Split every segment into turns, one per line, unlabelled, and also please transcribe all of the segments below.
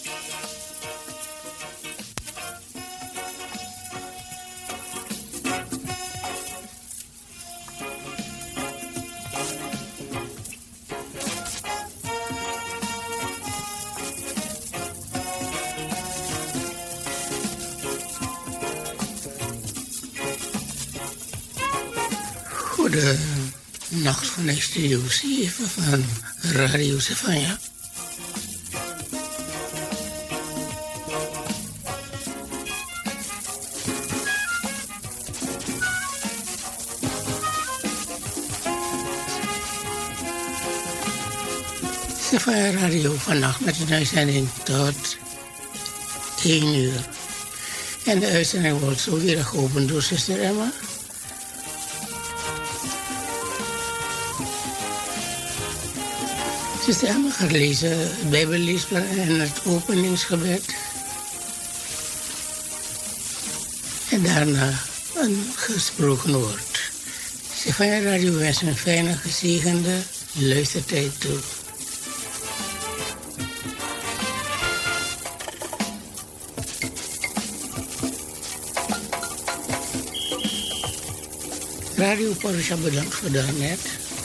De nacht van Studio 7 van Radio Stefania. Stefania Radio vannacht met een uitzending tot 1 uur. En de uitzending wordt zo weer geopend door zuster Emma. Zuster Emma gaat lezen het Bijbelleesplan en het openingsgebed. En daarna een gesproken woord. Stefania Radio wens een fijne, gezegende luistertijd toe. Radio Parusha bedankt voor daarnet.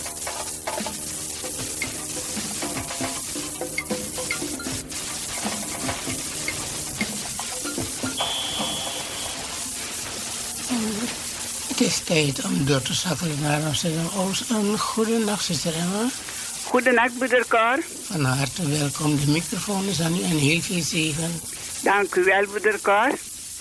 Het is tijd om door te schakelen naar Amsterdam-Oost. Een goedenacht, zuster Emma.
Goedenacht, broeder Cor.
Van harte welkom. De microfoon is aan u en heel veel zegen.
Dank u wel, broeder Cor.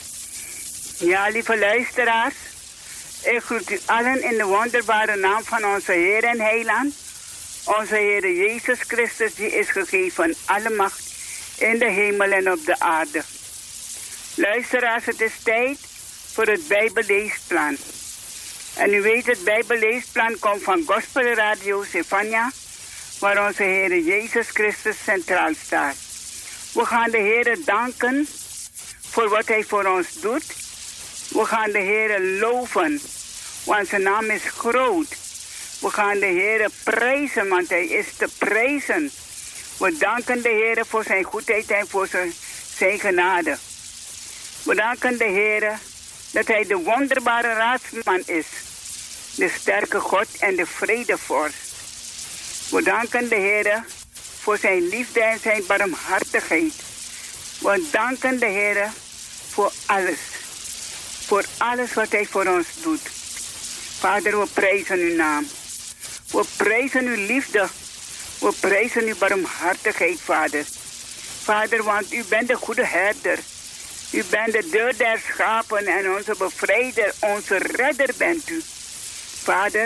Ja, lieve luisteraars. Ik groet u allen in de wonderbare naam van onze Heer en Heiland. Onze Heer Jezus Christus, die is gegeven alle macht in de hemel en op de aarde. Luisteraars, het is tijd voor het Bijbelleesplan. En u weet, het Bijbelleesplan komt van Gospel Radio Stefania, waar onze Heer Jezus Christus centraal staat. We gaan de Heer danken voor wat Hij voor ons doet. We gaan de Heer loven, want zijn naam is groot. We gaan de Heer prijzen, want Hij is te prijzen. We danken de Heer voor zijn goedheid en voor zijn genade. We danken de Heer dat Hij de wonderbare raadsman is, de sterke God en de vredevorst. We danken de Heer voor zijn liefde en zijn barmhartigheid. We danken de Heer voor alles. Voor alles wat Hij voor ons doet. Vader, we prijzen uw naam. We prijzen uw liefde. We prijzen uw barmhartigheid, Vader. Vader, want u bent de goede herder. U bent de deur der schapen en onze bevrijder, onze redder bent u. Vader,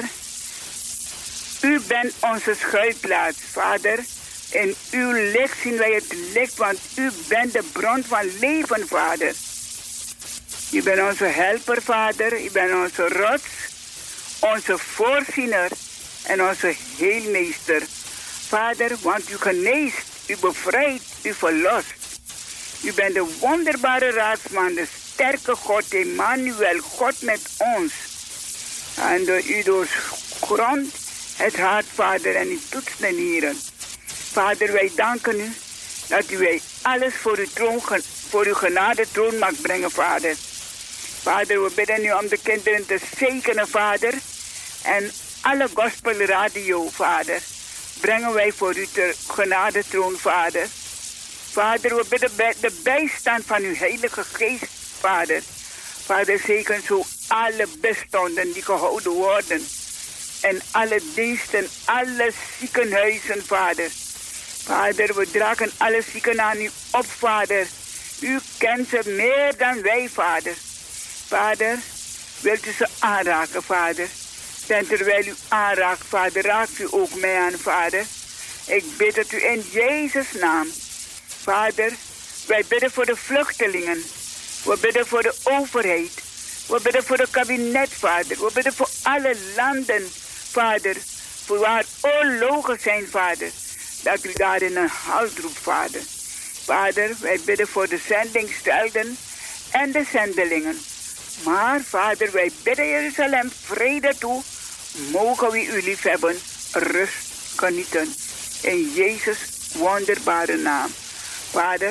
u bent onze schuilplaats, Vader. In uw licht zien wij het licht, want u bent de bron van leven, Vader. U bent onze helper, Vader. U bent onze rots, onze voorziener en onze heelmeester. Vader, want u geneest, u bevrijdt, u verlost. U bent de wonderbare raadsman, de sterke God, Emmanuel, God met ons. En u doorgrondt het hart, Vader, en u toetst de nieren. Vader, wij danken u dat u wij alles voor uw genade troon mag brengen, Vader. Vader, we bidden u om de kinderen te zegenen, Vader. En alle gospelradio, Vader, brengen wij voor u ter genade troon, Vader. Vader, we bidden de bijstand van uw Heilige Geest, Vader. Vader, zegen zo alle bestonden die gehouden worden. En alle diensten, alle ziekenhuizen, Vader. Vader, we dragen alle zieken aan u op, Vader. U kent ze meer dan wij, Vader. Vader, wilt u ze aanraken, Vader? En terwijl u aanraakt, Vader, raakt u ook mij aan, Vader. Ik bid het u in Jezus' naam. Vader, wij bidden voor de vluchtelingen. We bidden voor de overheid. We bidden voor het kabinet, Vader. We bidden voor alle landen, Vader. Voor waar oorlogen zijn, Vader. Dat u daarin een halt roept, Vader. Vader, wij bidden voor de zendingstelden en de zendelingen. Maar, Vader, wij bidden Jeruzalem vrede toe. Mogen we u liefhebben, rust genieten. In Jezus' wonderbare naam. Vader,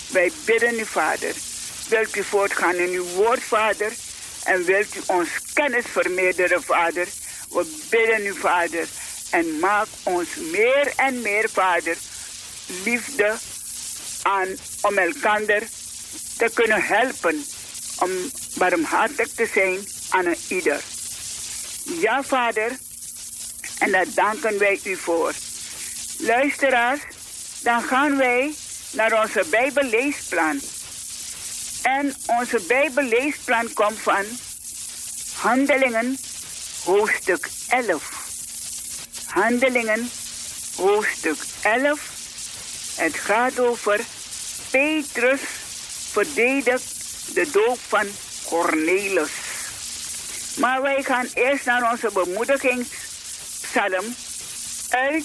Wij bidden u, Vader. Wilt u voortgaan in uw woord, Vader? En wilt u ons kennis vermeerderen, Vader? We bidden u, Vader. En maak ons meer en meer, Vader, liefde aan om elkaar te kunnen helpen. Om barmhartig te zijn aan een ieder. Ja, Vader. En daar danken wij u voor. Luisteraars, dan gaan wij naar onze Bijbelleesplan. En onze Bijbelleesplan komt van Handelingen, hoofdstuk 11. Handelingen, hoofdstuk 11. Het gaat over Petrus verdedigt de doop van Cornelius. Maar wij gaan eerst naar onze bemoedigingspsalm uit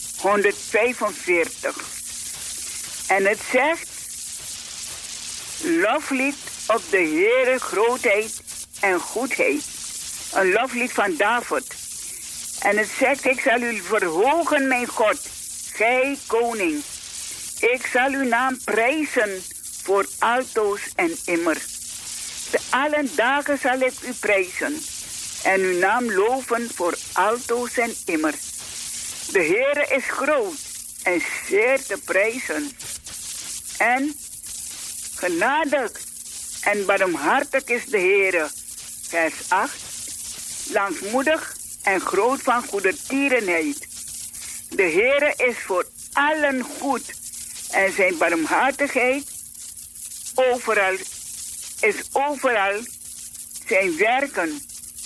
145. En het zegt: loflied op de Heere grootheid en goedheid. Een loflied van David. En het zegt: ik zal u verhogen, mijn God, gij koning. Ik zal uw naam prijzen voor altoos en immer. Te allen dagen zal ik u prijzen en uw naam loven voor altoos en immer. De Heere is groot en zeer te prijzen. En genadig en barmhartig is de Heere. Vers 8. Lankmoedig en groot van goedertierenheid. De Heere is voor allen goed en zijn barmhartigheid is overal zijn werken.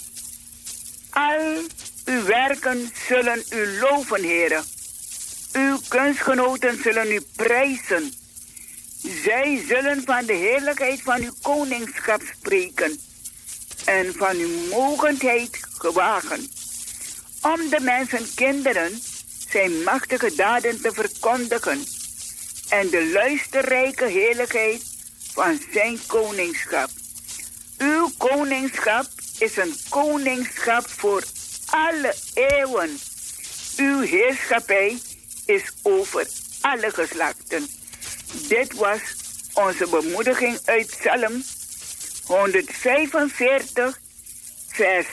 Al uw werken zullen u loven, Heere. Uw kunstgenoten zullen u prijzen. Zij zullen van de heerlijkheid van uw koningschap spreken en van uw mogendheid gewagen. Om de mensen kinderen zijn machtige daden te verkondigen en de luisterrijke heerlijkheid van zijn koningschap. Uw koningschap is een koningschap voor alle eeuwen. Uw heerschappij is over alle geslachten. Dit was onze bemoediging uit Psalm 145, vers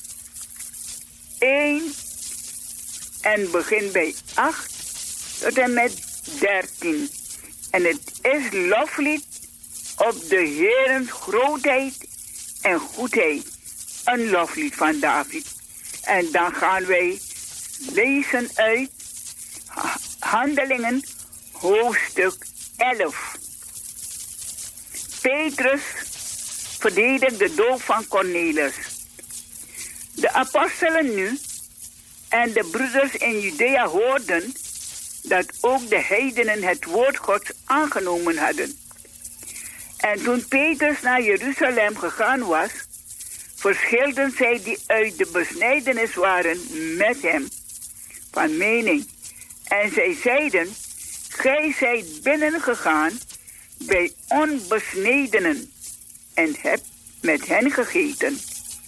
1 en begin bij 8 tot en met 13. En het is loflied op de Heerens grootheid en goedheid. Een loflied van David. En dan gaan wij lezen uit Handelingen, hoofdstuk 11. Petrus verdedigt de doop van Cornelius. De apostelen nu en de broeders in Judea hoorden dat ook de heidenen het woord Gods aangenomen hadden. En toen Petrus naar Jeruzalem gegaan was, verschilden zij die uit de besnijdenis waren met hem van mening. En zij zeiden: gij zijt binnengegaan bij onbesnedenen en hebt met hen gegeten.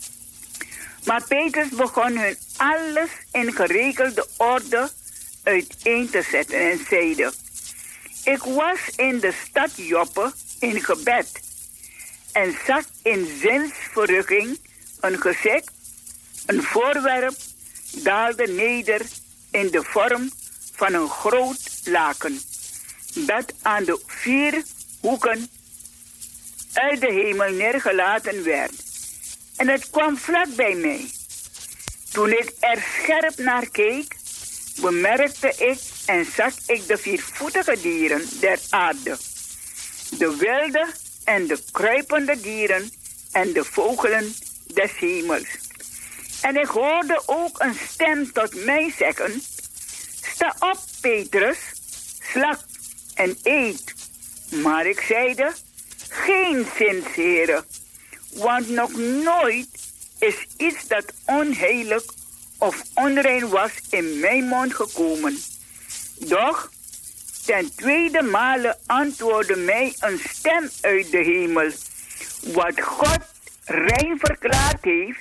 Maar Petrus begon hun alles in geregelde orde uiteen te zetten en zeide: ik was in de stad Joppe in gebed en zag in zinsverrukking een gezicht, een voorwerp, daalde neder in de vorm van een groot laken, dat aan de 4 hoeken uit de hemel neergelaten werd. En het kwam vlak bij mij. Toen ik er scherp naar keek, bemerkte ik en zag ik de 4-voetige dieren der aarde, de wilde en de kruipende dieren en de vogelen des hemels. En ik hoorde ook een stem tot mij zeggen: sta op, Petrus, slak en eet. Maar ik zeide: geen zins, Heere, want nog nooit is iets dat onheilig of onrein was in mijn mond gekomen. Doch ten tweede male antwoordde mij een stem uit de hemel: wat God rein verklaard heeft,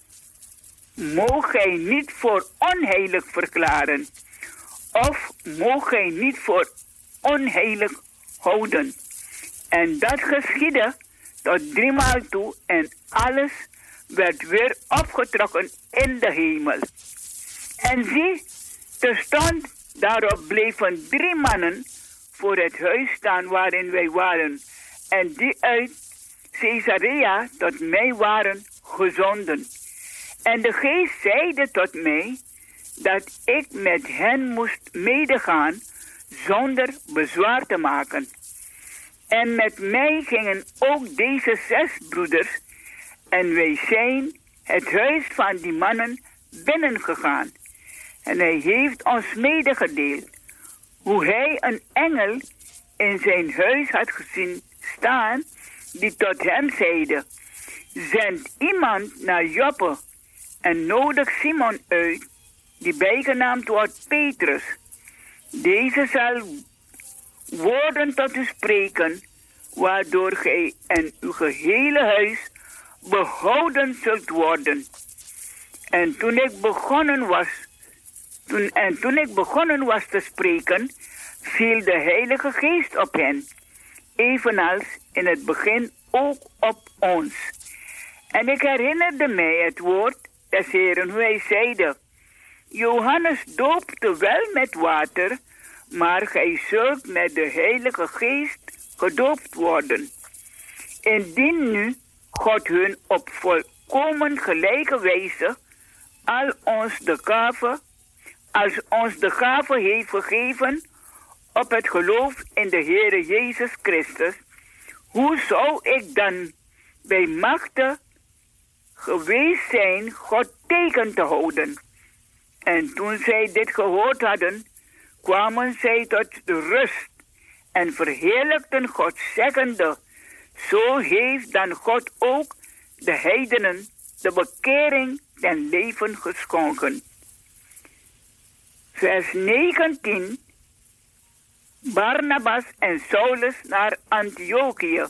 moogt gij niet voor onheilig verklaren, of moogt gij niet voor onheilig houden. En dat geschiedde tot 3 maal toe en alles werd weer opgetrokken in de hemel. En zie, terstond daarop bleven 3 mannen voor het huis staan waarin wij waren, en die uit Caesarea tot mij waren gezonden. En de geest zeide tot mij dat ik met hen moest medegaan zonder bezwaar te maken. En met mij gingen ook deze 6 broeders, en wij zijn het huis van die mannen binnengegaan. En hij heeft ons medegedeeld hoe hij een engel in zijn huis had gezien staan, die tot hem zeide: zend iemand naar Joppe en nodig Simon uit, die bijgenaamd wordt Petrus. Deze zal woorden tot u spreken, waardoor gij en uw gehele huis behouden zult worden. En toen ik begonnen was te spreken, viel de Heilige Geest op hen, evenals in het begin ook op ons. En ik herinnerde mij het woord des Heeren, hoe hij zeide: Johannes doopte wel met water, maar gij zult met de Heilige Geest gedoopt worden. Indien nu God hun op volkomen gelijke wijze als ons de gave heeft gegeven op het geloof in de Heere Jezus Christus, hoe zou ik dan bij machte geweest zijn God tegen te houden? En toen zij dit gehoord hadden, kwamen zij tot de rust en verheerlijkten God, zeggende: zo heeft dan God ook de heidenen de bekering ten leven geschonken. Vers 19. Barnabas en Saulus naar Antiochië.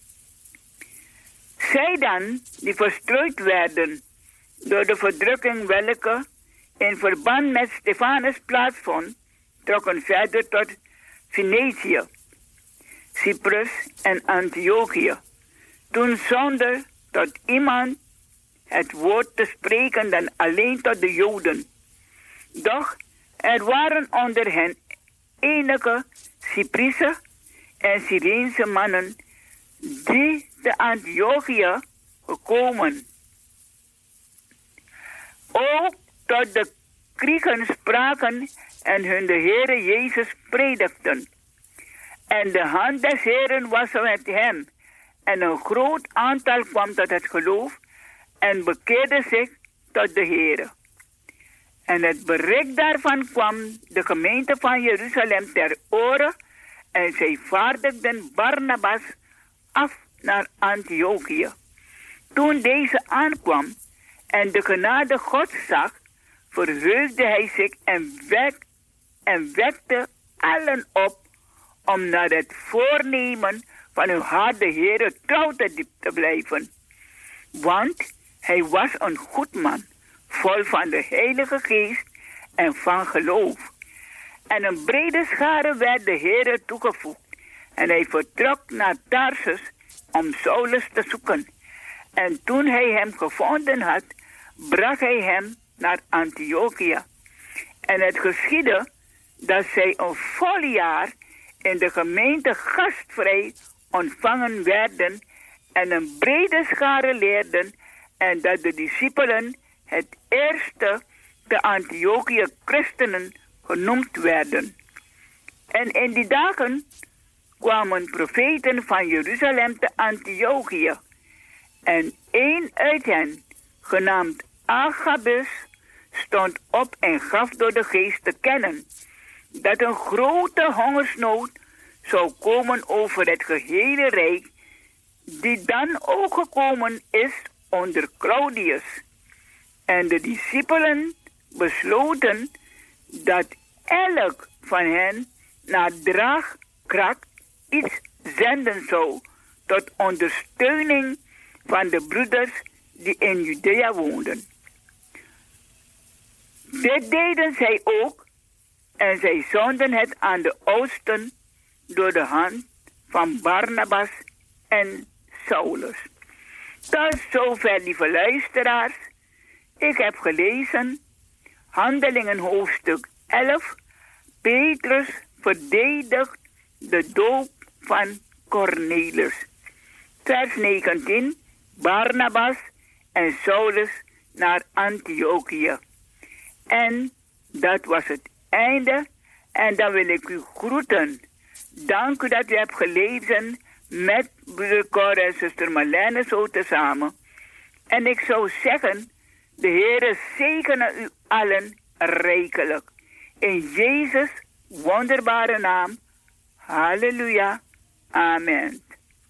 Zij dan, die verstrooid werden door de verdrukking welke in verband met Stefanus plaatsvond, trokken verder tot Venetië, Cyprus en Antiochië, toen zonder tot iemand het woord te spreken dan alleen tot de Joden. Doch er waren onder hen enige Cyprische en Cyreense mannen die te Antiochië gekomen. Ook tot de Grieken spraken en hun de Heere Jezus predikten. En de hand des Heeren was met hem, en een groot aantal kwam tot het geloof en bekeerde zich tot de Heere. En het bericht daarvan kwam de gemeente van Jeruzalem ter oren, en zij vaardigden Barnabas af naar Antiochië. Toen deze aankwam en de genade Gods zag, verheugde hij zich en wekte allen op om naar het voornemen van hun hart de Heere trouw te blijven. Want hij was een goed man, vol van de Heilige Geest en van geloof. En een brede schare werd de Heere toegevoegd. En hij vertrok naar Tarsus om Saulus te zoeken. En toen hij hem gevonden had, bracht hij hem naar Antiochië. En het geschiedde dat zij een vol jaar in de gemeente gastvrij ontvangen werden en een brede schare leerden, en dat de discipelen het eerste te Antiochië christenen genoemd werden. En in die dagen kwamen profeten van Jeruzalem te Antiochië. En een uit hen, genaamd Agabus, stond op en gaf door de geest te kennen dat een grote hongersnood zou komen over het gehele rijk, die dan ook gekomen is onder Claudius. En de discipelen besloten dat elk van hen naar draagkracht iets zenden zou tot ondersteuning van de broeders die in Judea woonden. Dit deden zij ook, en zij zonden het aan de oudsten door de hand van Barnabas en Saulus. Tot zover, lieve luisteraars. Ik heb gelezen Handelingen hoofdstuk 11. Petrus verdedigt de doop van Cornelius. Vers 19. Barnabas en Saulus naar Antiochië. En dat was het einde. En dan wil ik u groeten. Dank u dat u hebt gelezen met broeder Cor en zuster Marlene zo tezamen. En ik zou zeggen, de Heere zegene u allen rijkelijk. In Jezus' wonderbare naam. Halleluja. Amen.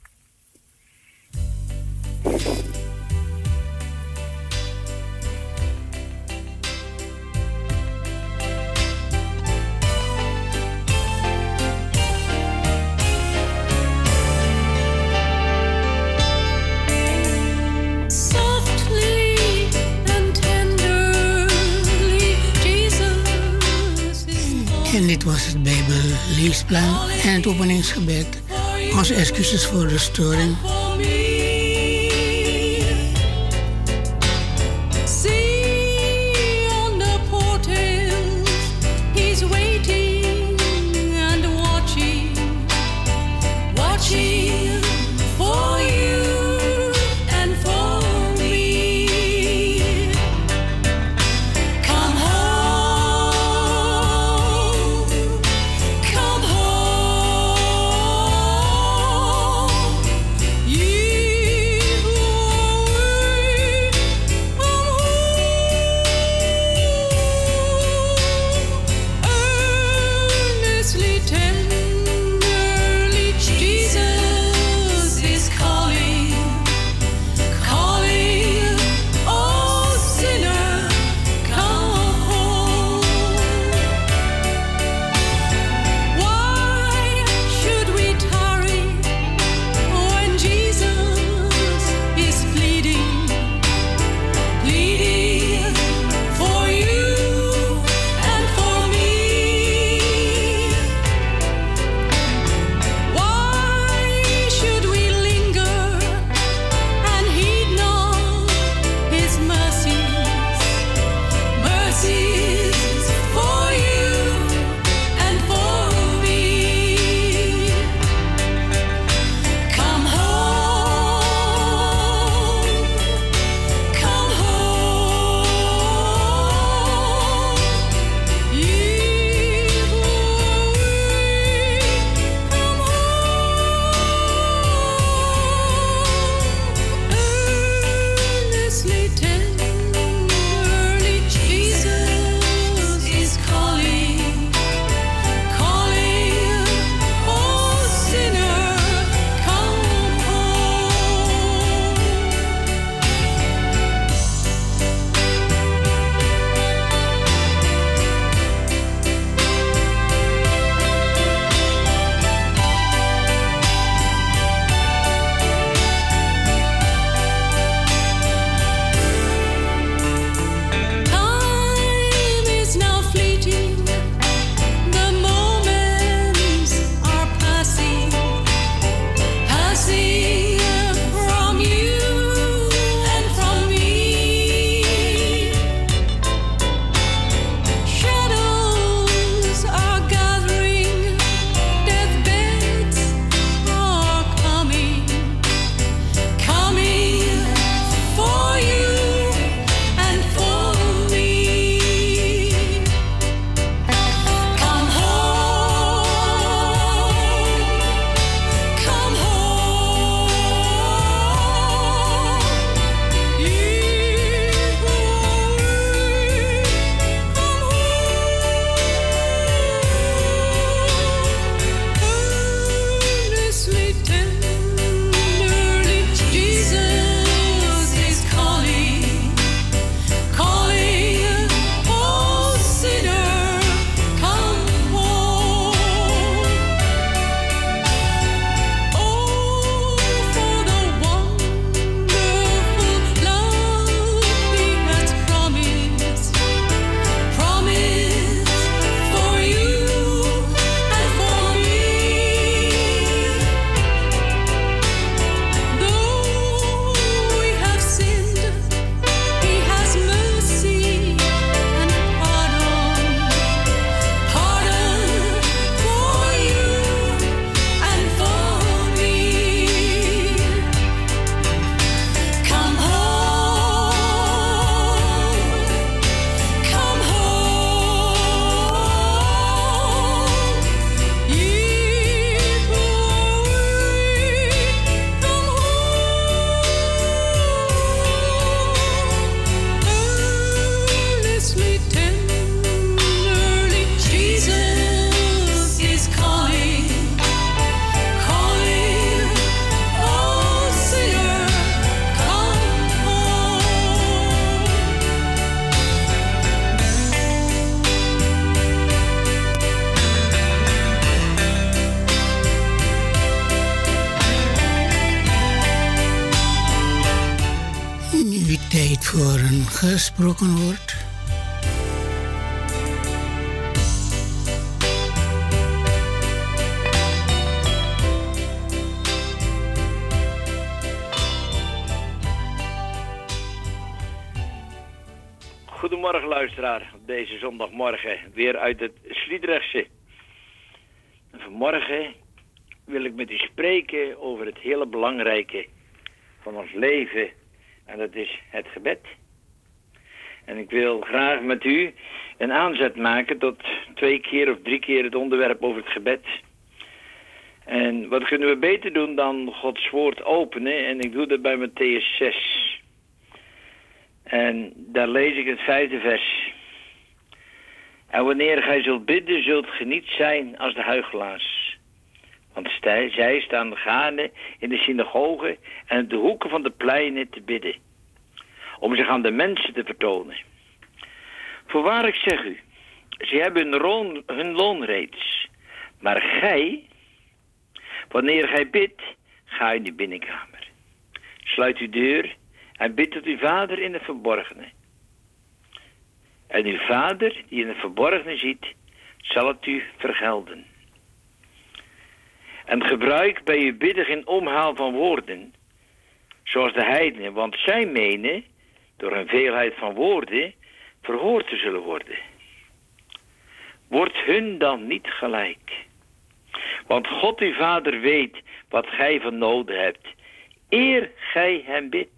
En dit was het Bijbelleesplan en het openingsgebed. Onze excuses voor de storing.
You
Tijd voor een gesproken woord.
Goedemorgen luisteraar, op deze zondagmorgen weer uit het Sliedrechtse. Vanmorgen wil ik met u spreken over het hele belangrijke van ons leven en dat is het gebed. En ik wil graag met u een aanzet maken tot 2 keer of 3 keer het onderwerp over het gebed. En wat kunnen we beter doen dan Gods woord openen en ik doe dat bij Mattheüs 6. En daar lees ik het 5e vers. En wanneer gij zult bidden, zult ge niet zijn als de huichelaars. Want zij staan gaande in de synagogen en op de hoeken van de pleinen te bidden. Om zich aan de mensen te vertonen. Voorwaar ik zeg u, ze hebben hun loon reeds. Maar gij, wanneer gij bidt, ga in de binnenkamer. Sluit uw deur en bid tot uw vader in het verborgene. En uw vader, die in het verborgene ziet, zal het u vergelden. En gebruik bij uw bidden geen omhaal van woorden, zoals de heidenen, want zij menen, door een veelheid van woorden, verhoord te zullen worden. Word hun dan niet gelijk. Want God uw vader weet wat gij van noden hebt, eer gij hem bidt.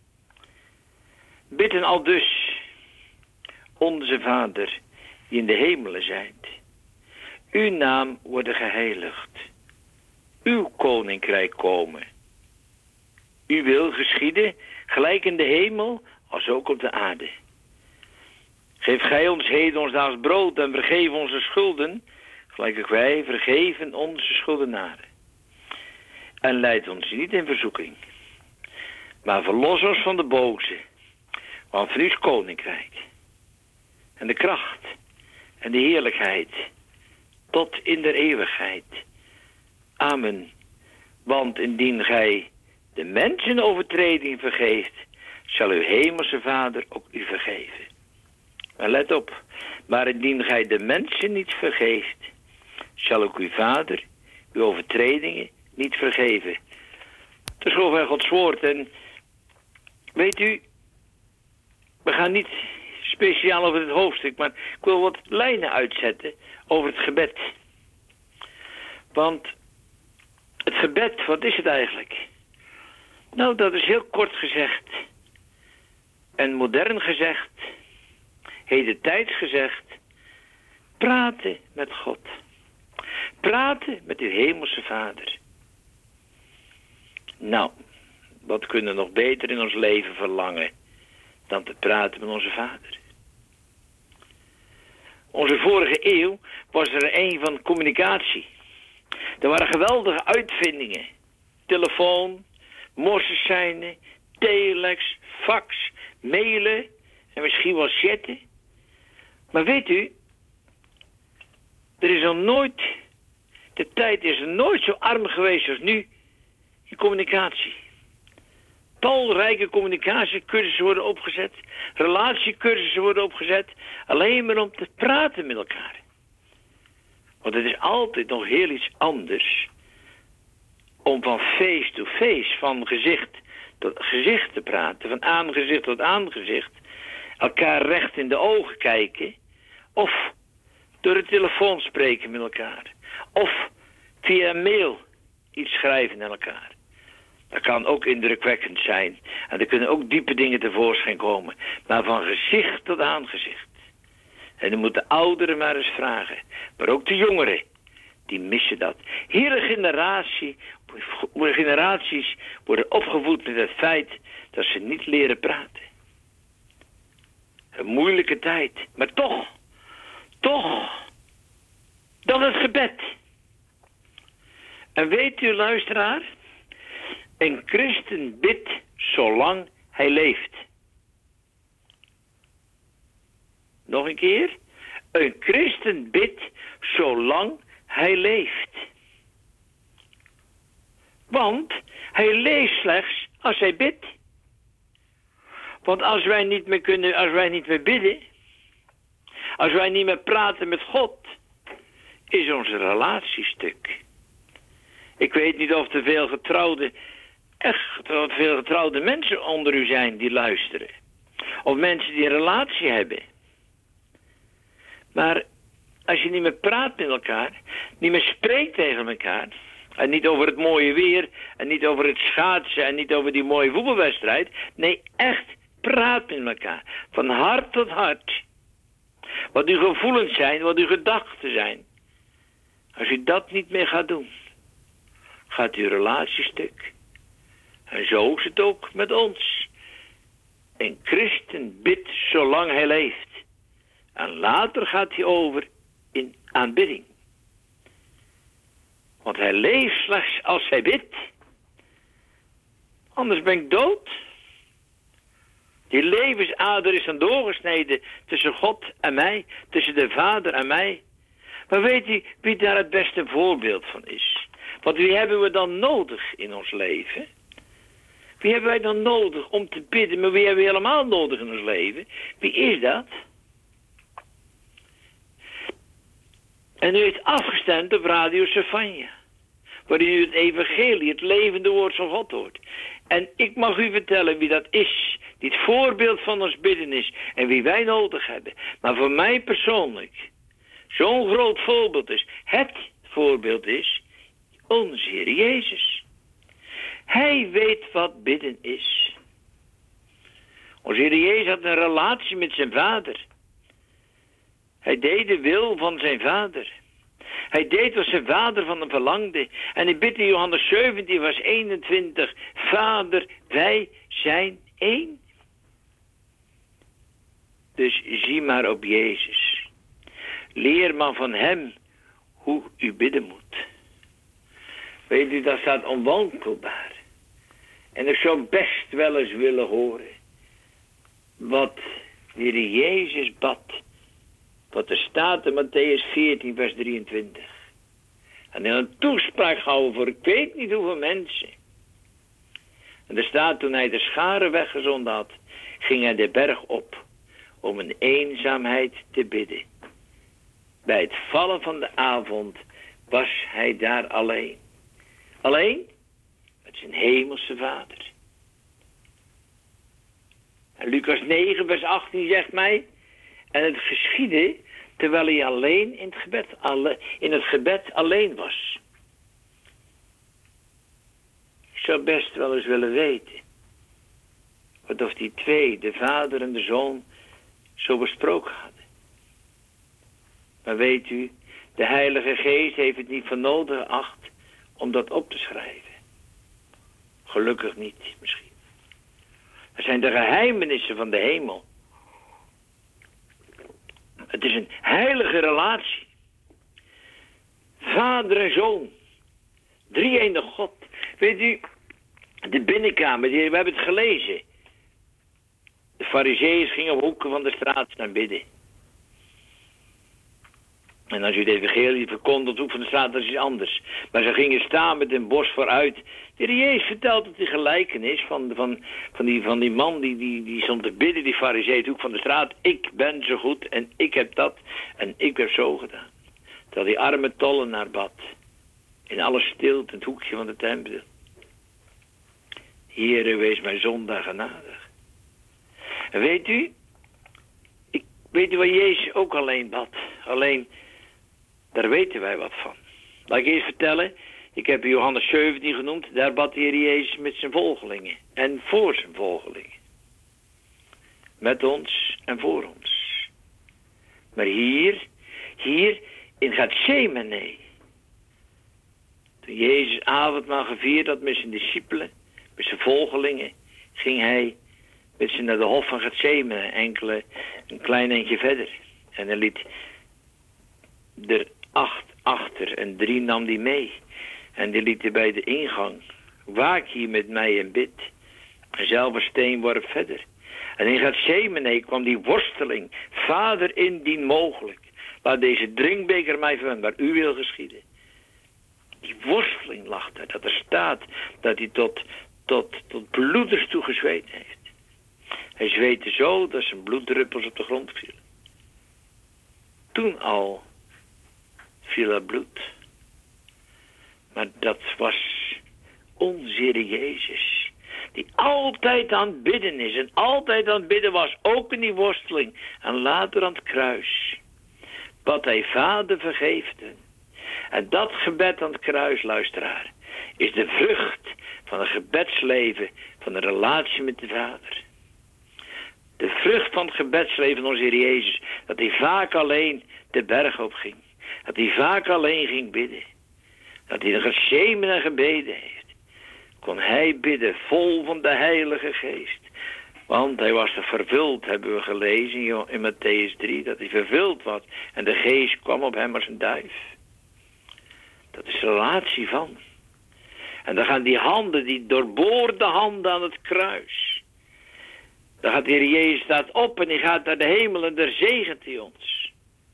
Bidden al dus, onze Vader, die in de hemelen zijt. Uw naam worden geheiligd. Uw koninkrijk komen. Uw wil geschieden, gelijk in de hemel, als ook op de aarde. Geef gij ons heden ons daags brood en vergeef onze schulden, gelijk ook wij vergeven onze schuldenaren. En leid ons niet in verzoeking, maar verlos ons van de boze. Want van u is koninkrijk. En de kracht. En de heerlijkheid. Tot in der eeuwigheid. Amen. Want indien gij de mensen overtreding vergeeft, zal uw hemelse Vader ook u vergeven. Maar let op. Maar indien gij de mensen niet vergeeft, zal ook uw Vader uw overtredingen niet vergeven. Het is gewoon Gods woord. En weet u, we gaan niet speciaal over het hoofdstuk, maar ik wil wat lijnen uitzetten over het gebed. Want het gebed, wat is het eigenlijk? Nou, dat is heel kort gezegd en modern gezegd, hedentijds gezegd, praten met God. Praten met uw hemelse Vader. Nou, wat kunnen we nog beter in ons leven verlangen dan te praten met onze Vader. Onze vorige eeuw was er een van communicatie. Er waren geweldige uitvindingen. Telefoon, morseseinen, telex, fax, mailen en misschien wel chatten. Maar weet u, er is nog nooit, de tijd is er nooit zo arm geweest als nu in communicatie. Talrijke communicatiecursussen worden opgezet. Relatiecursussen worden opgezet. Alleen maar om te praten met elkaar. Want het is altijd nog heel iets anders om van face to face, van gezicht tot gezicht te praten. Van aangezicht tot aangezicht. Elkaar recht in de ogen kijken. Of door de telefoon spreken met elkaar. Of via mail iets schrijven naar elkaar. Dat kan ook indrukwekkend zijn. En er kunnen ook diepe dingen tevoorschijn komen. Maar van gezicht tot aangezicht. En dan moeten de ouderen maar eens vragen. Maar ook de jongeren. Die missen dat. Hele generaties worden opgevoed met het feit dat ze niet leren praten. Een moeilijke tijd. Maar toch. Dat is het gebed. En weet u, luisteraar, een christen bidt zolang hij leeft. Nog een keer. Een christen bidt zolang hij leeft. Want hij leeft slechts als hij bidt. Want als wij niet meer kunnen, als wij niet meer bidden, als wij niet meer praten met God, is onze relatie stuk. Ik weet niet of er veel getrouwde mensen onder u zijn die luisteren. Of mensen die een relatie hebben. Maar als je niet meer praat met elkaar, niet meer spreekt tegen elkaar, en niet over het mooie weer, en niet over het schaatsen, en niet over die mooie voetbalwedstrijd. Nee, echt praat met elkaar. Van hart tot hart. Wat uw gevoelens zijn, wat uw gedachten zijn. Als u dat niet meer gaat doen, gaat uw relatie stuk. En zo is het ook met ons. Een christen bidt zolang hij leeft. En later gaat hij over in aanbidding. Want hij leeft slechts als hij bidt. Anders ben ik dood. Die levensader is dan doorgesneden tussen God en mij, tussen de Vader en mij. Maar weet u wie daar het beste voorbeeld van is? Want wie hebben we dan nodig in ons leven? Wie hebben wij dan nodig om te bidden? Maar wie hebben we helemaal nodig in ons leven? Wie is dat? En u heeft afgestemd op Radio Sefania, waarin u het evangelie, het levende woord van God hoort. En ik mag u vertellen wie dat is, die het voorbeeld van ons bidden is en wie wij nodig hebben. Maar voor mij persoonlijk, zo'n groot voorbeeld is, het voorbeeld is onze Heer Jezus. Hij weet wat bidden is. Onze Heer Jezus had een relatie met zijn Vader. Hij deed de wil van zijn Vader. Hij deed wat zijn Vader van hem verlangde. En hij bidt in Johannes 17 vers 21. Vader, wij zijn één. Dus zie maar op Jezus. Leer maar van hem hoe u bidden moet. Weet u, dat staat onwankelbaar. En ik zou best wel eens willen horen wat de Heer Jezus bad. Wat er staat in Matthäus 14 vers 23. En hij een toespraak gehouden voor ik weet niet hoeveel mensen. En er staat, toen hij de scharen weggezonden had, ging hij de berg op om in eenzaamheid te bidden. Bij het vallen van de avond was hij daar alleen. Alleen met zijn hemelse Vader. En Lucas 9 vers 18 zegt mij, en het geschiedde terwijl hij alleen in het gebed alleen was. Ik zou best wel eens willen weten wat of die twee, de Vader en de Zoon, zo besproken hadden. Maar weet u, de Heilige Geest heeft het niet voor nodig geacht om dat op te schrijven. Gelukkig niet, misschien. Het zijn de geheimenissen van de hemel. Het is een heilige relatie. Vader en Zoon. Drie-enige God. Weet u, de binnenkamer, we hebben het gelezen. De Farizeeën gingen op hoeken van de straat staan bidden. En als u het evangelie verkondigt op de hoek van de straat, dat is iets anders. Maar ze gingen staan met een borst vooruit. De Heer Jezus vertelt het die gelijkenis van die man die stond te bidden, die Farizeeën op de hoek van de straat. Ik ben zo goed en ik heb dat en ik heb zo gedaan. Terwijl die arme tollenaar bad. In alle stilte in het hoekje van de tempel. Heere, wees mij zondaar genadig. En weet u waar Jezus ook alleen bad? Alleen, daar weten wij wat van. Laat ik eerst vertellen, ik heb Johannes 17 genoemd, daar bad de Heer Jezus met zijn volgelingen. En voor zijn volgelingen. Met ons en voor ons. Maar hier in Gethsemane, toen Jezus avondmaal gevierd had met zijn discipelen, met zijn volgelingen, ging hij met ze naar de hof van Gethsemane, een klein eindje verder. En hij liet er 8 achter en 3 nam die mee. En die liet hij bij de ingang. Waak hier met mij en bid. En zelf een steenworp verder. En in Gethsemane kwam die worsteling. Vader, indien mogelijk. Laat deze drinkbeker mij van waar u wil geschieden. Die worsteling lag daar. Dat er staat dat hij tot bloeders toe gezweet heeft. Hij zweette zo dat zijn bloeddruppels op de grond vielen. Toen al viel er bloed. Maar dat was onze Heer Jezus. Die altijd aan het bidden is. En altijd aan het bidden was. Ook in die worsteling. En later aan het kruis. Wat hij Vader vergeeft. En dat gebed aan het kruis, luisteraar, is de vrucht van een gebedsleven. Van een relatie met de Vader. De vrucht van het gebedsleven van onze Heer Jezus. Dat hij vaak alleen de berg op ging. Dat hij vaak alleen ging bidden. Dat hij de Getsemane gebeden heeft. Kon hij bidden vol van de Heilige Geest. Want hij was er vervuld, hebben we gelezen in Matthäus 3. Dat hij vervuld was. En de Geest kwam op hem als een duif. Dat is de relatie van. En dan gaan die handen, die doorboorde handen aan het kruis. Dan gaat de Heer Jezus staat op en hij gaat naar de hemel en daar zegent hij ons.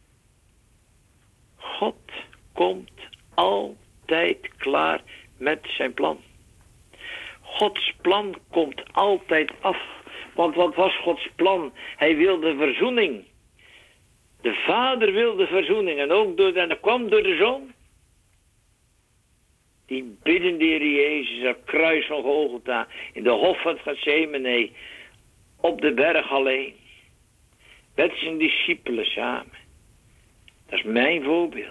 God komt altijd klaar met zijn plan. Gods plan komt altijd af. Want wat was Gods plan? Hij wilde verzoening. De Vader wilde verzoening. En dat kwam door de Zoon. Die biddende Heer Jezus op het kruis van Golgotha. In de hof van Getsemane. Op de berg alleen. Met zijn discipelen samen. Dat is mijn voorbeeld.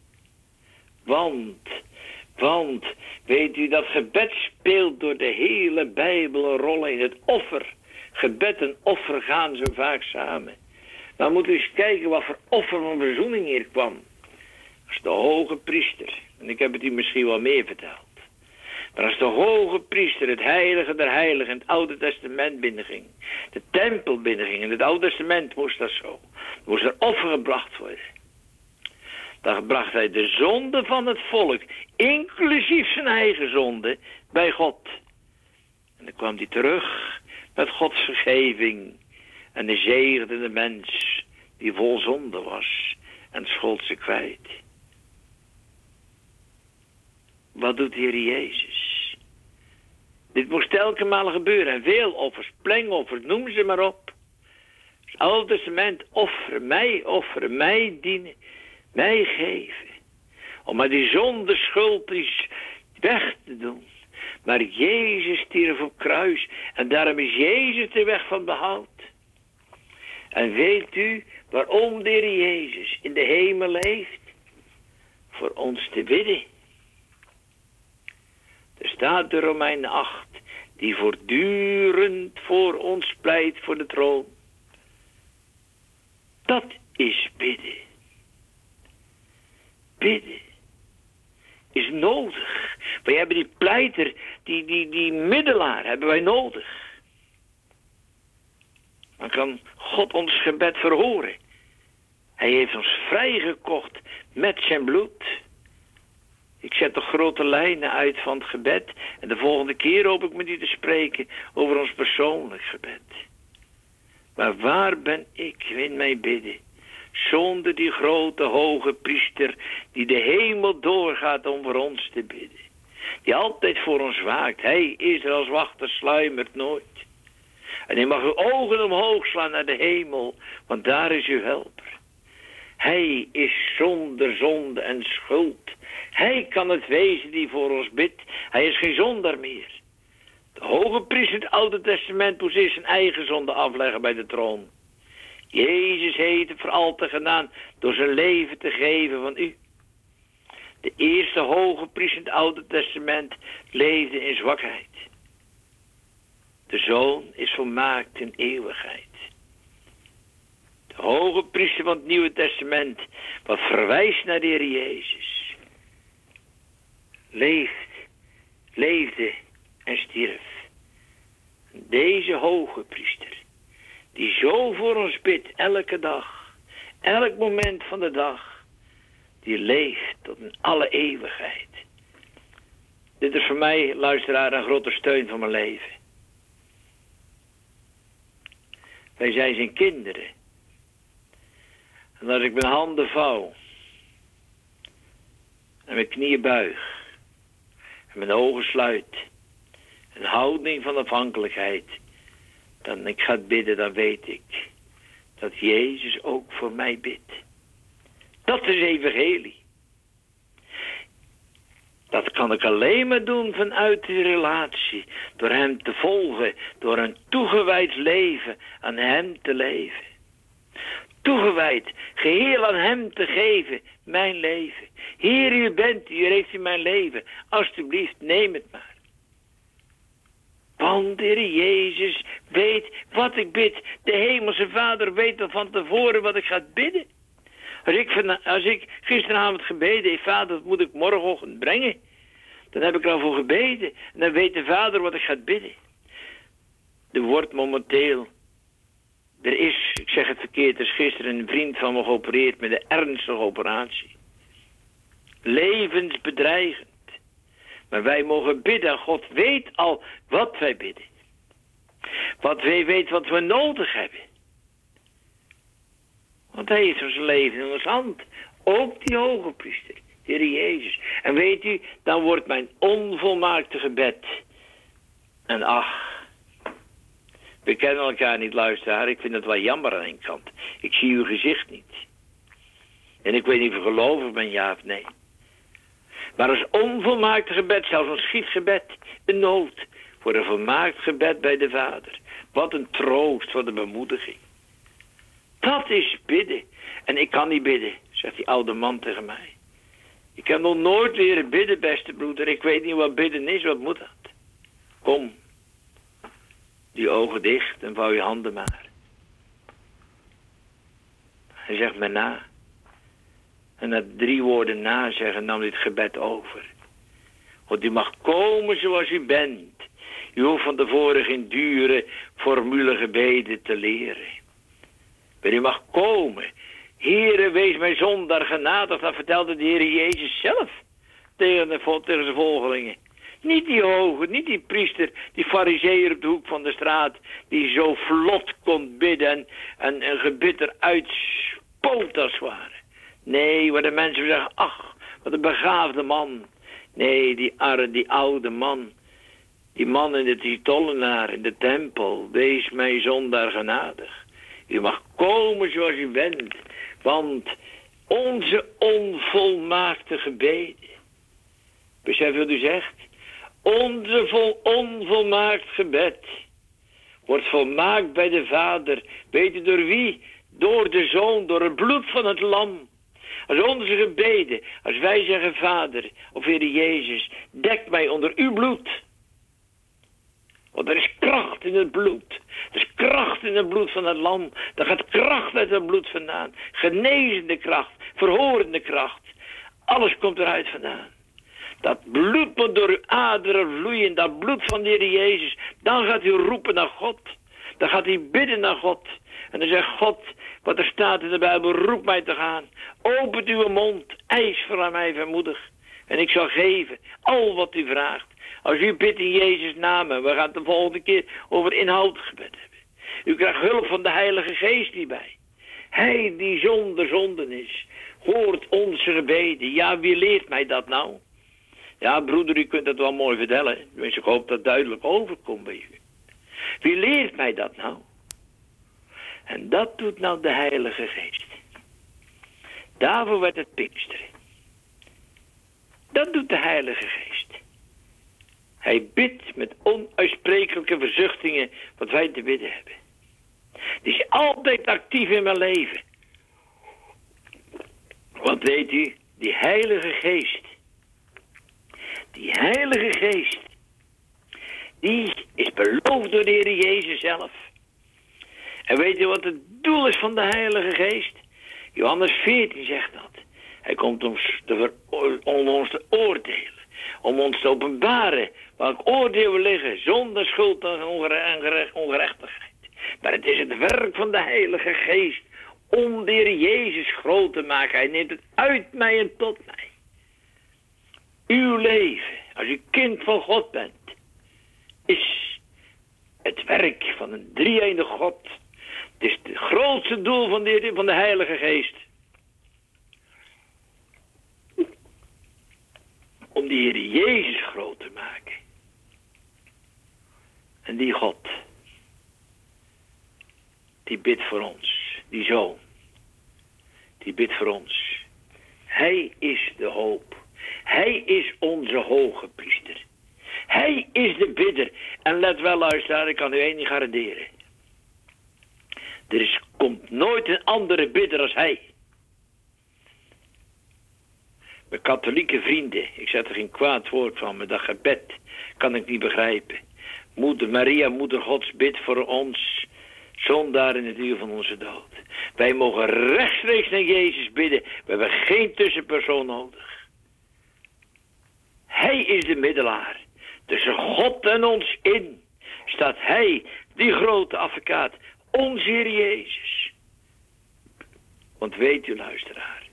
Want, weet u, dat gebed speelt door de hele Bijbel een rol in het offer. Gebed en offer gaan zo vaak samen. Nou moet u eens kijken wat voor offer van verzoening hier kwam. Als de hoge priester, en ik heb het u misschien wel meer verteld. Maar als de hoge priester het heilige der heiligen in het Oude Testament binnenging. De tempel binnenging, in het Oude Testament moest dat zo. Er moest er offer gebracht worden. Dan bracht hij de zonde van het volk, inclusief zijn eigen zonde, bij God. En dan kwam hij terug met Gods vergeving. En hij zegende de mens die vol zonde was en schold ze kwijt. Wat doet de Heer Jezus? Dit moest elke maal gebeuren. En veel offers, plengoffers, noem ze maar op. Het Oude Testament offeren, mij dienen. Mij geven. Om maar die zonde schuld is weg te doen. Maar Jezus stierf op kruis. En daarom is Jezus de weg van behoud. En weet u waarom de Heer Jezus in de hemel leeft? Voor ons te bidden. Er staat de Romeinen 8. Die voortdurend voor ons pleit voor de troon. Dat is bidden. Bidden is nodig. Wij hebben die pleiter, die middelaar hebben wij nodig. Dan kan God ons gebed verhoren. Hij heeft ons vrijgekocht met zijn bloed. Ik zet de grote lijnen uit van het gebed. En de volgende keer hoop ik met u te spreken over ons persoonlijk gebed. Maar waar ben ik in mijn bidden? Zonder die grote hoge priester die de hemel doorgaat om voor ons te bidden. Die altijd voor ons waakt. Hij is er als wachter, sluimert nooit. En hij mag uw ogen omhoog slaan naar de hemel, want daar is uw helper. Hij is zonder zonde en schuld. Hij kan het wezen die voor ons bidt. Hij is geen zondaar meer. De hoge priester in het Oude Testament moest eerst zijn eigen zonde afleggen bij de troon. Jezus heeft het voor altijd gedaan door zijn leven te geven van u. De eerste hoge priester in het Oude Testament leefde in zwakheid. De Zoon is volmaakt in eeuwigheid. De hoge priester van het Nieuwe Testament, wat verwijst naar de Heer Jezus, leefde en stierf. Deze hoge priester, die zo voor ons bidt elke dag, elk moment van de dag, die leeft tot in alle eeuwigheid. Dit is voor mij, luisteraar, een grote steun van mijn leven. Wij zijn zijn kinderen. En als ik mijn handen vouw en mijn knieën buig en mijn ogen sluit, een houding van afhankelijkheid, dan ik ga bidden, dan weet ik dat Jezus ook voor mij bidt. Dat is evangelie. Dat kan ik alleen maar doen vanuit die relatie. Door hem te volgen. Door een toegewijd leven aan hem te leven. Toegewijd. Geheel aan hem te geven. Mijn leven. Heer, u bent, u heeft in mijn leven. Alsjeblieft, neem het maar. Want de Heer Jezus weet wat ik bid. De hemelse Vader weet al van tevoren wat ik ga bidden. Als ik gisteravond gebeden heb, Vader, dat moet ik morgenochtend brengen. Dan heb ik er al voor gebeden. En dan weet de Vader wat ik ga bidden. Er wordt momenteel, ik zeg het verkeerd, er is gisteren een vriend van me geopereerd met een ernstige operatie. Levensbedreigend. Maar wij mogen bidden. God weet al wat wij bidden. Want hij weet wat we nodig hebben. Want hij heeft ons leven in ons hand. Ook die hoge priester, de Heer Jezus. En weet u, dan wordt mijn onvolmaakte gebed. En ach, we kennen elkaar niet, luisteraar. Ik vind het wel jammer aan een kant. Ik zie uw gezicht niet. En ik weet niet of u gelovig bent, ja of nee. Maar als onvolmaakte gebed, zelfs een schietgebed, een nood voor een volmaakt gebed bij de Vader. Wat een troost, wat een bemoediging. Dat is bidden. En ik kan niet bidden, zegt die oude man tegen mij. Ik heb nog nooit leren bidden, beste broeder. Ik weet niet wat bidden is, wat moet dat? Kom, die ogen dicht en vouw je handen maar. Hij zegt me na. En na 3 woorden na zeggen, nam dit gebed over. Want u mag komen zoals u bent. U hoeft van tevoren geen dure formule gebeden te leren. Maar u mag komen. Heere, wees mij zondaar genadig. Dat vertelde de Heer Jezus zelf tegen zijn volgelingen. Niet die hoge, niet die priester, die farizeeër op de hoek van de straat, die zo vlot kon bidden en een gebed eruit spoot als het ware. Nee, waar de mensen zeggen, ach, wat een begaafde man. Nee, die oude man. Die man in de tollenaar in de tempel. Wees mij zondaar genadig. U mag komen zoals u bent. Want onze onvolmaakte gebeden. Besef wat u zegt? Onze onvolmaakt gebed wordt volmaakt bij de Vader. Weet u door wie? Door de Zoon, door het bloed van het lam. Als onze gebeden, als wij zeggen, Vader, of Heer Jezus, dek mij onder uw bloed. Want er is kracht in het bloed. Er is kracht in het bloed van het lam. Er gaat kracht uit het bloed vandaan. Genezende kracht, verhorende kracht. Alles komt eruit vandaan. Dat bloed moet door uw aderen vloeien. Dat bloed van de Heer Jezus. Dan gaat u roepen naar God. Dan gaat u bidden naar God. En dan zegt God, wat er staat in de Bijbel, roep mij te gaan. Opent uw mond, eis van mij vermoedig. En ik zal geven, al wat u vraagt. Als u bidt in Jezus' naam, we gaan het de volgende keer over inhoudelijk gebed hebben. U krijgt hulp van de Heilige Geest hierbij. Hij die zonder zonden is, hoort onze gebeden. Ja, wie leert mij dat nou? Ja, broeder, u kunt dat wel mooi vertellen. Dus ik hoop dat het duidelijk overkomt bij u. Wie leert mij dat nou? En dat doet nou de Heilige Geest. Daarvoor werd het Pinksteren. Dat doet de Heilige Geest. Hij bidt met onuitsprekelijke verzuchtingen wat wij te bidden hebben. Die is altijd actief in mijn leven. Want weet u, die Heilige Geest, die is beloofd door de Heer Jezus zelf. En weet u wat het doel is van de Heilige Geest? Johannes 14 zegt dat. Hij komt om ons te oordelen. Om ons te openbaren welk oordeel we liggen. Zonder schuld en ongerechtigheid. Maar het is het werk van de Heilige Geest. Om de Heer Jezus groot te maken. Hij neemt het uit mij en tot mij. Uw leven, als u kind van God bent, is het werk van een drie-enige God. Het is het grootste doel van de Heilige Geest. Om de Heer Jezus groot te maken. En die God, bidt voor ons. Die zoon. Die bidt voor ons. Hij is de hoop. Hij is onze hoge priester. Hij is de bidder. En let wel, luisteraar, ik kan u één niet garanderen. Komt nooit een andere bidder als hij. Mijn katholieke vrienden, ik zet er geen kwaad woord van, maar dat gebed kan ik niet begrijpen. Moeder Maria, moeder Gods, bid voor ons, zondaar in het uur van onze dood. Wij mogen rechtstreeks naar Jezus bidden. We hebben geen tussenpersoon nodig. Hij is de middelaar. Tussen God en ons in staat hij, die grote advocaat, onze Heer Jezus. Want weet u, luisteraar,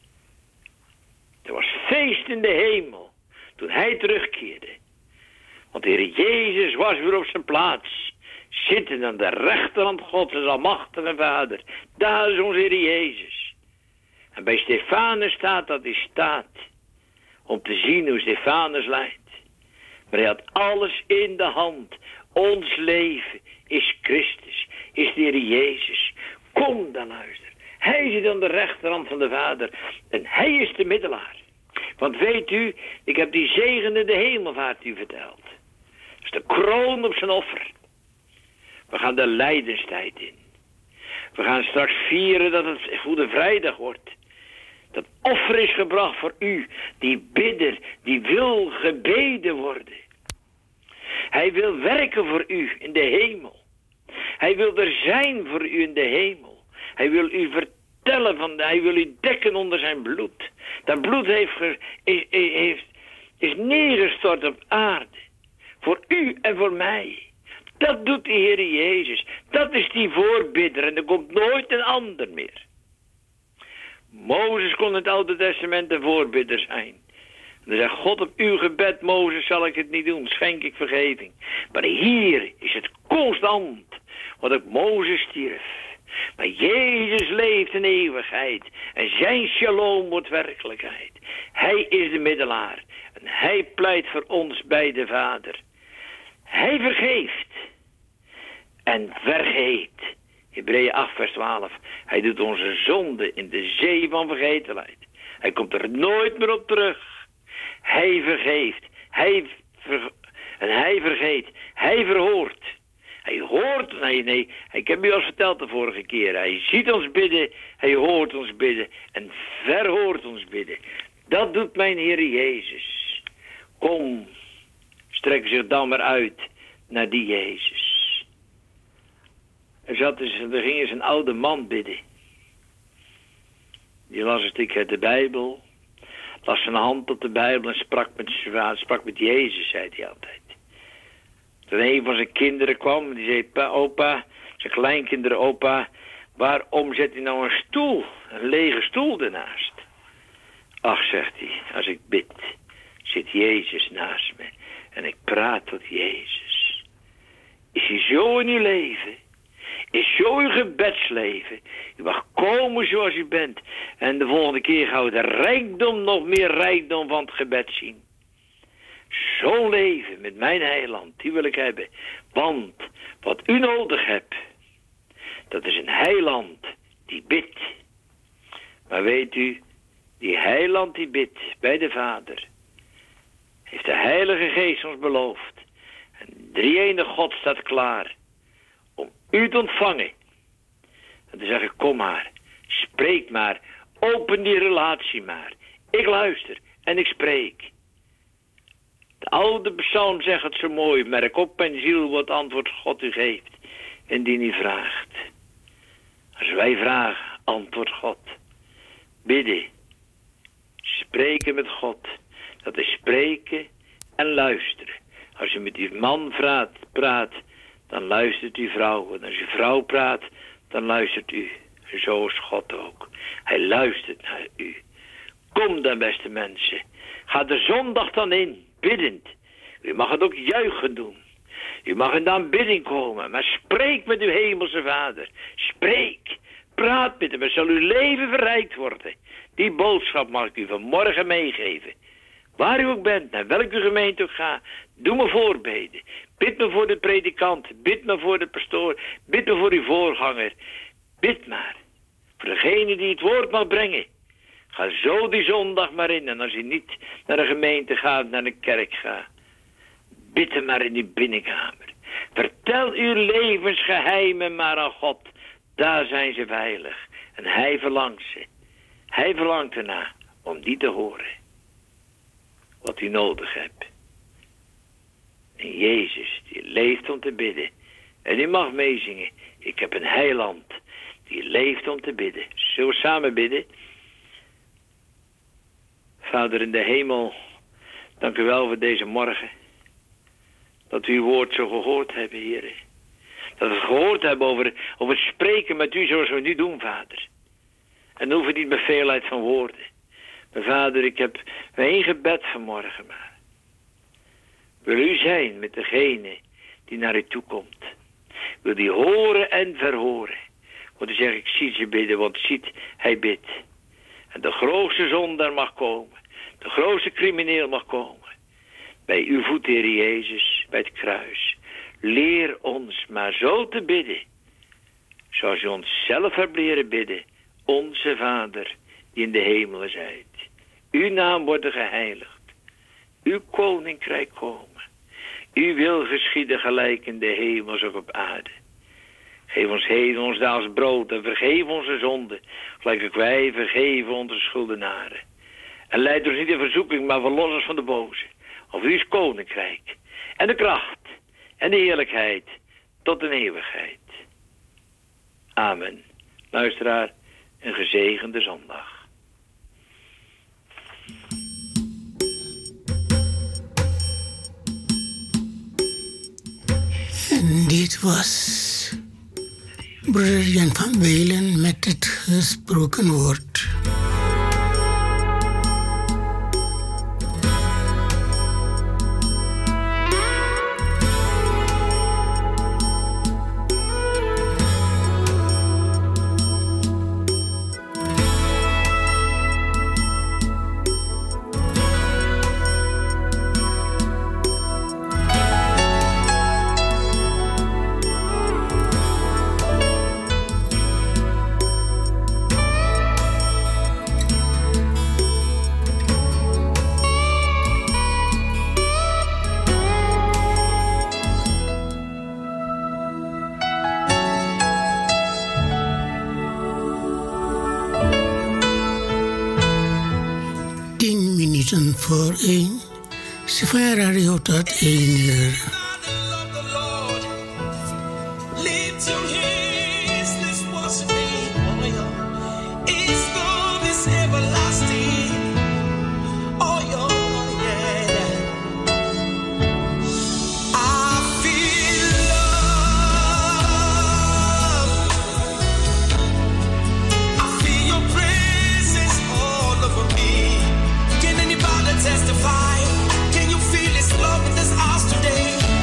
er was feest in de hemel toen hij terugkeerde. Want de Heer Jezus was weer op zijn plaats, zitten aan de rechterhand Gods, de almachtige Vader. Daar is onze Heer Jezus. En bij Stefanus staat dat hij staat om te zien hoe Stefanus lijdt. Maar hij had alles in de hand. Ons leven is Christus, is de Heer Jezus. Kom dan, luister. Hij zit aan de rechterhand van de Vader. En hij is de middelaar. Want weet u, ik heb die zegenende hemelvaart u verteld. Dat is de kroon op zijn offer. We gaan de lijdenstijd in. We gaan straks vieren dat het Goede Vrijdag wordt. Dat offer is gebracht voor u, die bidder, die wil gebeden worden. Hij wil werken voor u in de hemel. Hij wil er zijn voor u in de hemel. Hij wil u vertellen, hij wil u dekken onder zijn bloed. Dat bloed is neergestort op aarde. Voor u en voor mij. Dat doet de Heer Jezus. Dat is die voorbidder en er komt nooit een ander meer. Mozes kon in het Oude Testament een voorbidder zijn. En dan zegt God, op uw gebed, Mozes, zal ik het niet doen, schenk ik vergeving. Maar hier is het constant, want ook Mozes stierf. Maar Jezus leeft in eeuwigheid en zijn shalom wordt werkelijkheid. Hij is de middelaar en hij pleit voor ons bij de Vader. Hij vergeeft en vergeet. Hebreeën 8 vers 12. Hij doet onze zonde in de zee van vergetelheid. Hij komt er nooit meer op terug. Hij vergeeft. En hij vergeet. Hij verhoort. Hij hoort. Nee. Ik heb u al verteld de vorige keer. Hij ziet ons bidden. Hij hoort ons bidden. En verhoort ons bidden. Dat doet mijn Heer Jezus. Kom. Strek zich dan maar uit naar die Jezus. Er ging eens een oude man bidden. Die las een stuk uit de Bijbel. Las zijn hand op de Bijbel en sprak met Jezus, zei hij altijd. Toen een van zijn kinderen kwam, die zei, opa, zijn kleinkinderen, opa, waarom zet hij nou een lege stoel ernaast? Ach, zegt hij, als ik bid, zit Jezus naast me en ik praat tot Jezus. Is hij zo in uw leven? Is zo uw gebedsleven? U mag komen zoals u bent. En de volgende keer gaan we de rijkdom, nog meer rijkdom van het gebed zien. Zo'n leven met mijn heiland, die wil ik hebben. Want wat u nodig hebt, dat is een heiland die bidt. Maar weet u, die heiland die bidt bij de Vader, heeft de Heilige Geest ons beloofd. En de drie-enige God staat klaar om u te ontvangen. En te zeggen, kom maar, spreek maar, open die relatie maar. Ik luister en ik spreek. De oude psalm zegt het zo mooi, merk op mijn ziel wat antwoord God u geeft, indien u vraagt. Als wij vragen, antwoord God. Bidden, spreken met God, dat is spreken en luisteren. Als u met uw man praat, dan luistert uw vrouw. En als uw vrouw praat, dan luistert u. Zo is God ook. Hij luistert naar u. Kom dan, beste mensen. Ga de zondag dan in, biddend. U mag het ook juichen doen. U mag in de aanbidding komen, maar spreek met uw hemelse Vader. Spreek, praat met hem, dan zal uw leven verrijkt worden. Die boodschap mag ik u vanmorgen meegeven. Waar u ook bent, naar welke gemeente ook gaat, doe me voorbeden. Bid me voor de predikant. Bid me voor de pastoor. Bid me voor uw voorganger. Bid maar. Voor degene die het woord mag brengen. Ga zo die zondag maar in. En als je niet naar de gemeente gaat, naar de kerk gaat. Bid hem maar in die binnenkamer. Vertel uw levensgeheimen maar aan God. Daar zijn ze veilig. En hij verlangt ze. Hij verlangt ernaar om die te horen. Wat u nodig hebt. En Jezus, die leeft om te bidden. En u mag meezingen. Ik heb een heiland. Die leeft om te bidden. Zullen we samen bidden? Vader in de hemel. Dank u wel voor deze morgen. Dat u uw woord zo gehoord hebben, heren. Dat we het gehoord hebben over het spreken met u zoals we nu doen, vader. En dan hoeven niet met veelheid van woorden. Maar vader, ik heb één gebed vanmorgen maar. Wil u zijn met degene die naar u toe komt. Wil die horen en verhoren. Want u zegt, ik zie ze bidden, want ziet, hij bidt. En de grootste zondaar mag komen. De grootste crimineel mag komen. Bij uw voet, Heer Jezus, bij het kruis. Leer ons maar zo te bidden. Zoals u ons zelf hebt leren bidden. Onze Vader, die in de hemelen zijt. Uw naam wordt geheiligd. Uw koninkrijk komen. Uw wil geschieden gelijk in de hemel als ook op aarde. Geef ons heden ons daags brood en vergeef onze zonden. Gelijk ook wij vergeven onze schuldenaren. En leid ons niet in verzoeking, maar verlos ons van de boze. Of u is koninkrijk. En de kracht. En de heerlijkheid. Tot een eeuwigheid. Amen. Luisteraar, een gezegende zondag.
En dit was broeder Jan van Welen met het gesproken woord. Voor 1, Sfeer Radio tot 1 uur.
Testify, can you feel His love in this house today?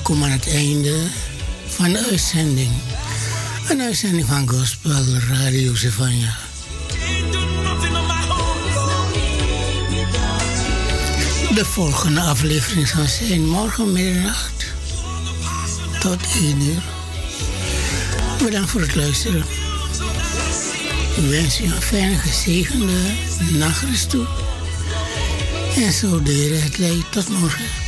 gekomen aan het einde van de uitzending. Een uitzending van Gospel Radio Sivanya. De volgende aflevering zal zijn morgen middernacht tot 1 uur. Bedankt voor het luisteren. Ik wens u een fijne gezegende nachtrust toe. En zo de Heer het leidt tot morgen.